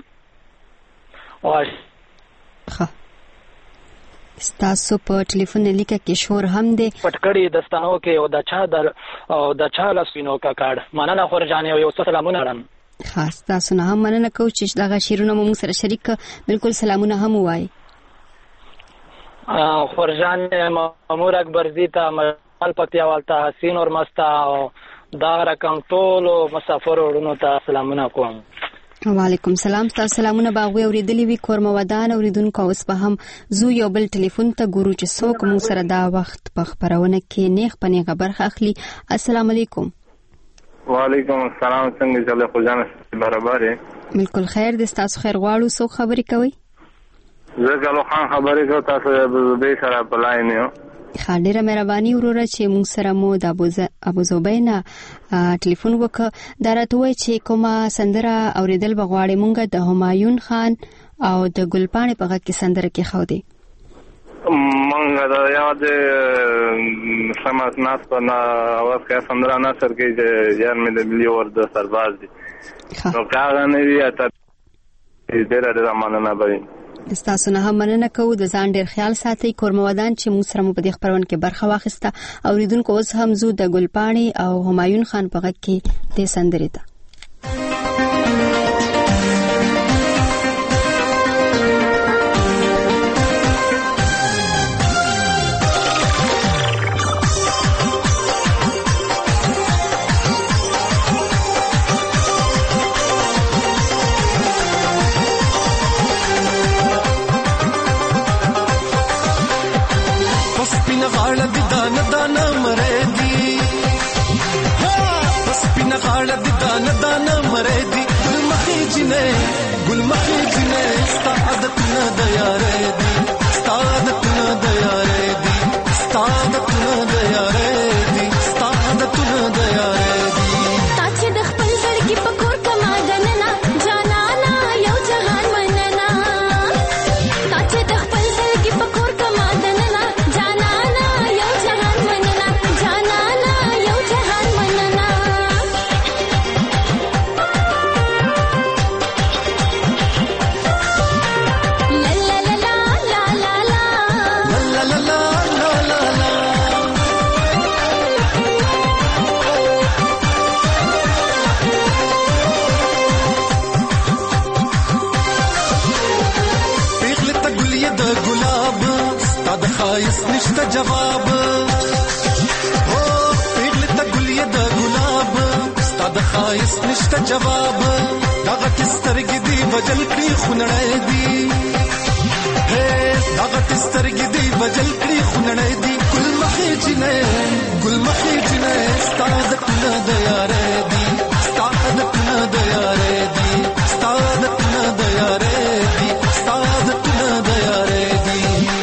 ستاسو په ټلیفون لیکه کې شور هم دی پټکړی دستانو کې او د چا در او د چا لاسینو کا کاډ مننه خورجانې او یو څه سلامونه اړم. خاص تاسو نه هم مننه کوم چې دغه شیرونه مو سره شریک بالکل سلامونه هم وایي. خورجان مامور اکبرزی ته مال پکتیا والته حسین اور مستا او دا رقم ټولو مسافر ورونو ته سلامونه کوم. وعلیکم سلام. تاسو سلامونه باغوي اوریدلی وی کورم ودان اوریدونکو اوس په هم زو یو بل ټلیفون ته ګورو چې څوک مو سره دا وخت په خبرونه کې نیغ پنی خبر اخلي. السلام علیکم. وعلیکم السلام. څنګه چلے خو جان برابر یې؟ بالکل خیر دې. تاسو خیر غواړو. څوک خبرې کوي؟ زه ګلو خان خبرې کوم. تاسو به سره بلای نه ښه ډیره مهرباني وروره چې موږ سره مو د ابوظبي نه ټلیفون وکړ. دا راته وایي چې کومه سندره اوریدل بغواړي مونږ د همایون خان او د ګلپاڼې په غږ کې سندره کې خو دی مونږ د یاد سمات ناس په اواز کې سندره نه سر کې یار مې د ملي اور د سرباز دي نو کاغه نه وی اته ډېر ډېر مننه به تاسو نه هم مننه کوو. د ځان ډیر خیال ساتئ. کورمودان چې موږ سره مو په دې خبرونه کې برخه واخیسته اوریدونکو اوس هم زو د ګلپاڼې او همایون خان په غږ کې د سندرې ته گل مخی جنے ستا عادت نہ دیارے دی ستا عادت نہ دیارے دی ستا عادت نہ دیارے دی ستا عادت نہ دیارے دی تاچ د خپل زړګي په کور کما دننا جانانا یو جهان مننا تاچ د خپل زړګي په کور کما دننا جانانا یو جهان مننا جانانا یو جهان مننا خایس نشته جواب او پیغله ته ګلې د ګلاب ستاد خایس نشته جواب دغه تسترګې دی وجل کړي خونړې دی هه دغه تسترګې دی وجل کړي خونړې دی ګل مخې جنې ګل مخې جنې ستاد کنه د یارې دی ستاد کنه د یارې دی ستاد کنه د یارې دی ستاد کنه د یارې دی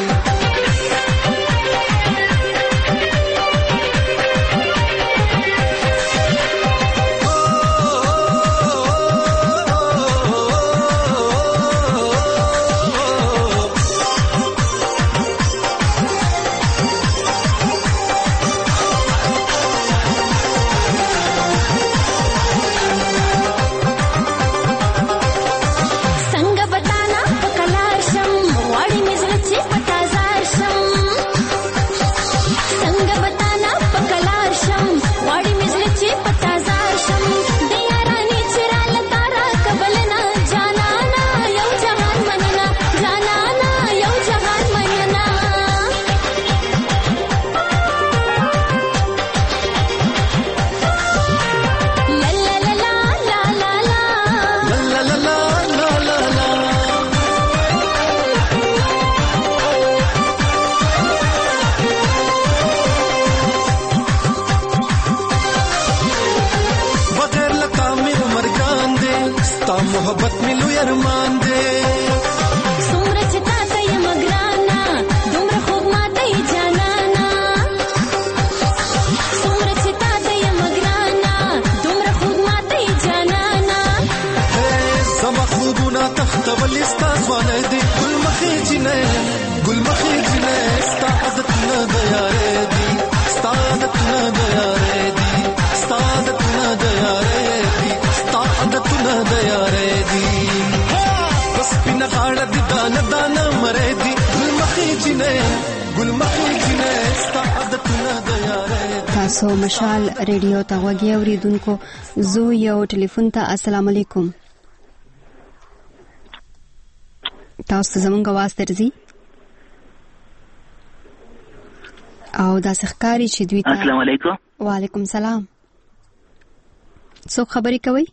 محبت ملو ارمان دے سمر چتا ته مگرانا دومره خوب ماته جانانا سمر چتا ته مگرانا دومره خوب ماته جانانا زما خوبونه تختول استا ځوانه دي ګل مخې جنې ګل مخې جنې ستا عادت نه د یارې دي ستا عادت نه د یارې دي ستا عادت نه د یارې دي ستا عادت نه د یارې دي بس پینه غاړه دي دانه دانه مرې دي ګل مخې جنې ګل مخې جنې ستا عادت نه د یارې دي. تاسو مشال ریډیو ته غوږی اوریدونکو زو یو ټلیفون ته السلام علیکم. تاسو زمونږ आवाज درځي او دا ښکاری چې دوی ته السلام علیکم. وعلیکم سلام. څو خبرې کوي؟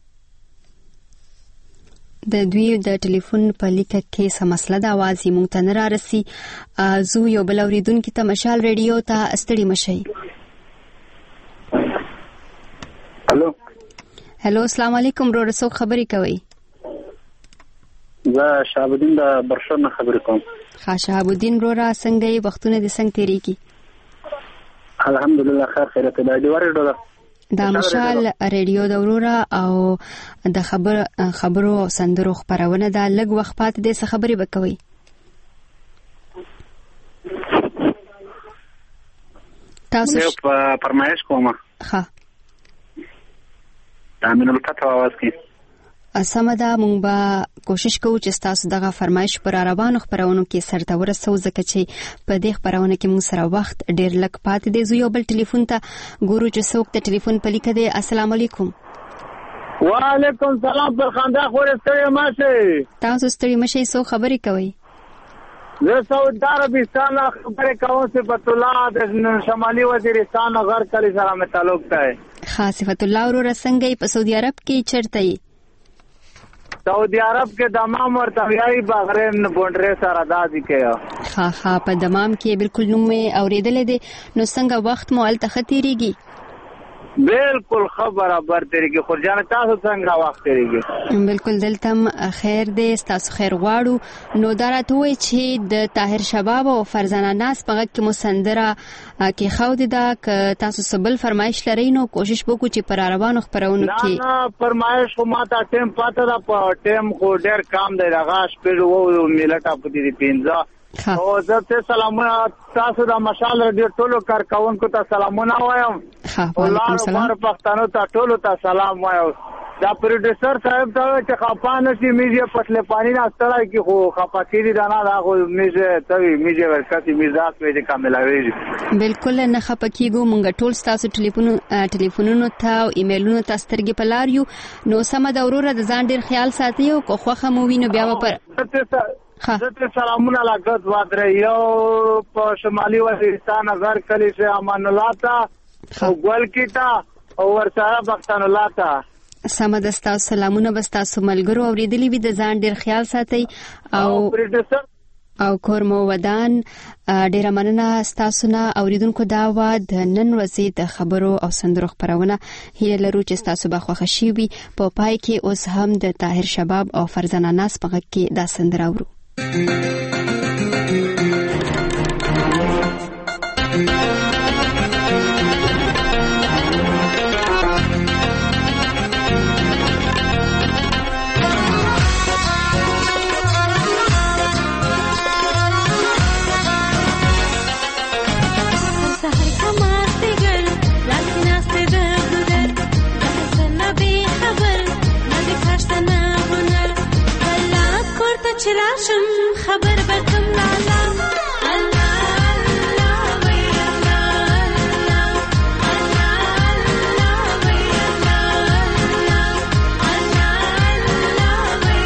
د دوی د ټلیفون په لیکه کې څه مسله ده आवाज یې مونږ ته نه رارسي. زو یو بل اوریدونکي ته مشال ریډیو ته ستړي مشئ. هلو هلو السلام علیکم. ورور څو خبرې کوي؟ زه شهاب الدین د برشر نه خبرې کوم. ښه شهاب الدین وروره څنګه یې وختونه دې څنګه تېرېږي؟ الحمدلله خیر خیرت دی ورډو ده د مشال ریډیو د ورورا او د خبر خبرو سندرو خبرونه د لګ وخت پات د خبري بکوي تاسو په فرمایش کومه ها تامین الفتح आवाज کی سمدا مونږ به کوشش کوو چې تاسو دغه فرمایش پر روانو خبرونو کې سرته ورسو ځکه چې په دې خبرونه کې مونږ سره وخت ډیر لږ پاتې دی. زه یو بل ټلیفون ته ګورو چې څوک ته ټلیفون په لیکه دی. السلام علیکم. وعلیکم السلام. پر خندا خور ستړي ماشه تاسو ستړي مشه سو خبرې کوي. زه سعودي عربستان خبرې کوم صفت الله د شمالي وزیرستان غر کلی سره مې تعلق ده. خاص صفت الله ورو رسنګي په سعودي عرب کې چرته یې سعودي عرب کې دمام اور طبيعي بحرین بونډره سره دادي کې ها ها په دمام کې بالکل نو مې اوریدل دي. نو څنګه وخت مو ال تختيريږي؟ بالکل خبره بر تیریږي. خورجان تاسو څنګه وخت تیریږي؟ بالکل دلتم خیر دې تاسو خیر غواړو. نو درته وای چې د طاهر شباب او فرزانه ناس په کې مسندره کې خو دې دا ک تاسو سبل فرمایش لري نو کوشش وکړو چې پر روانو خبرونو کې نه فرمایش خو ماته ټیم پاته دا په ټیم خو ډیر کام دی. راغاش په وو ملت په دې پینځه او زه ته سلامونه تاسو د مشال ډیر ټولو کارکونکو ته سلامونه وایم. وعلیکم السلام. پښتنو ته ټولو ته سلام وایم. دا پروډوسر صاحب ته چې خپانه شي میږي پټل پانی نه ستړای کی خو خپاکی دي نه دا خو میږي ته میږي ورکاتي میزاک وې کاملوي. بالکل نه خپکیګو مونږ ټول تاسو ټلیفون ټلیفونونو ته او ایمیلونو ته سترګې پلار یو. نو سم د اورور د ځان ډیر خیال ساتي او خوخه مو وینو بیا پر زه سلامونه لګد وادره یو په شمالي وزیرستان غر کلی سے امان الله تا او ګل کیتا او ورسره بختان الله تا سم د تاسو سلامونه بس تاسو ملګرو اوریدلی وي د ځان ډیر خیال ساتي او او کورمو ودان ډیر مننه تاسو نه اوریدونکو دا و د نن ورځې د خبرو او سندرو خبرونه هیله لرو چې تاسو به خوښ شي وي. په پای کې اوس هم د طاهر شباب او فرزانه ناس په کې دا سندره اورو. چلاشم خبر بکم لالا الله الله وی الله الله الله وی الله الله وی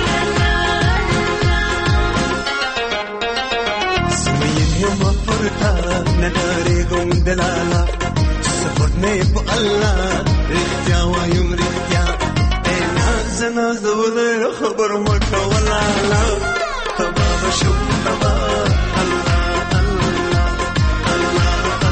الله سمين مفرتا نداري قوم دلالا سفرني بالله رختيا ويوم رختيا انا زول خبر مكه ولا لا تبا شو تبا الله الله الله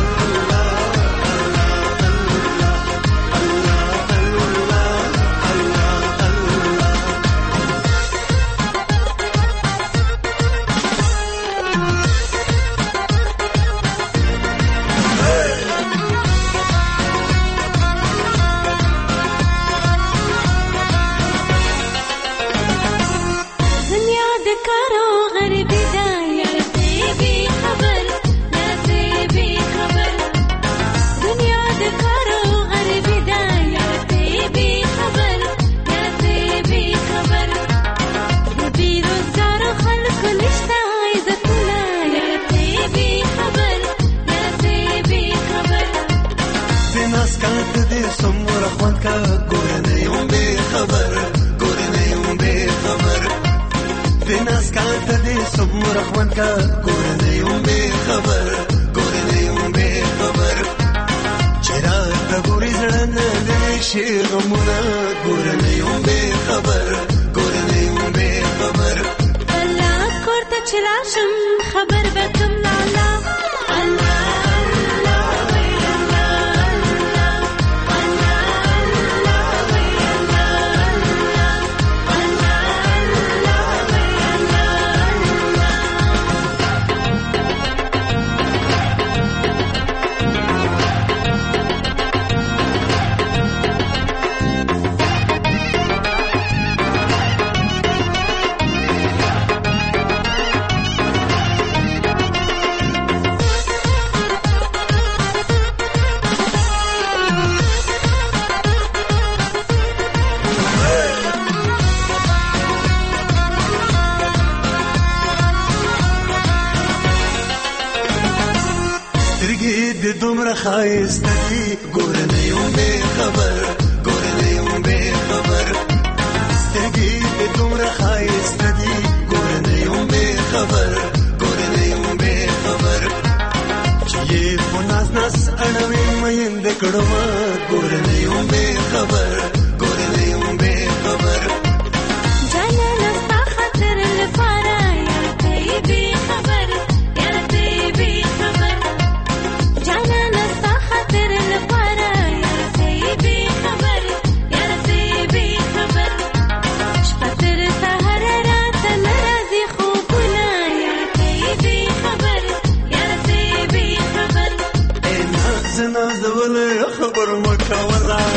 خایست دی ګور نه یم بې خبر ګور نه یم بې خبر سترګې دې دومره خایست دی ګور نه یم بې خبر ګور نه یم بې خبر چې یې په ناز ناز اړوي مین د کړم ګور نه یم بې خبر ګور نه یم بې خبر جانا نستا خاطر لپاره یار ته بې خبر یار ته بې خبر جانا نستا خاطر لپاره یار ته بې خبر یار ته بې خبر شپه تر سهار رات ناراضي خوبونه یار ته بې خبر یار ته بې خبر اے ناز ناز ول خبر مکه ورا